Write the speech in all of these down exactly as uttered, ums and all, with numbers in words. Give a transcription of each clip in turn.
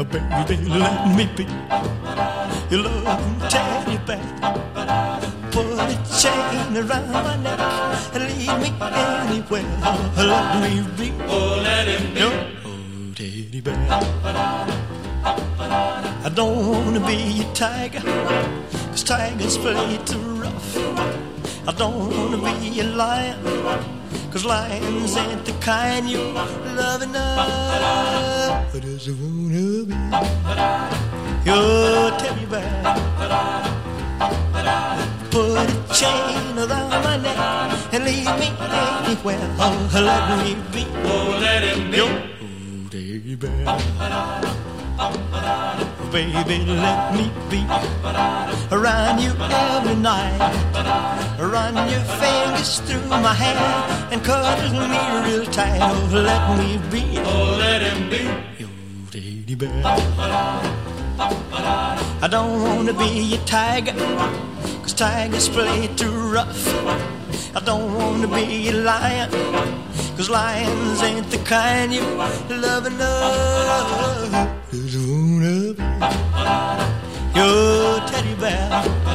Baby, let me be your loving teddy bear. Put a chain around my neck and lead me anywhere. Let me be, oh, let him be your oh, teddy bear. I don't wanna be a tiger, 'cause tigers play too rough. I don't wanna be a lion, 'cause lions ain't the kind you love enough. I just wanna be your teddy bear. Put a chain around my neck and lead me anywhere. Oh, let me be, oh, let him be your oh, teddy bear. Baby, let me be around you every night. Run your fingers through my hair and cuddle me real tight. Oh, let me be, oh, let him be your teddy bear. I don't wanna be a tiger, 'cause tigers play too rough. I don't wanna be a lion, 'cause lions ain't the kind you love enough. Just wanna be your teddy bear.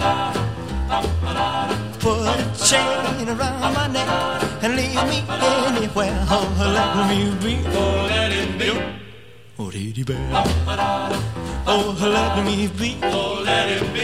Put a chain around my neck and lead me anywhere. Oh, let me be, oh, let him be your oh, teddy bear. Oh, let me be, oh, let him be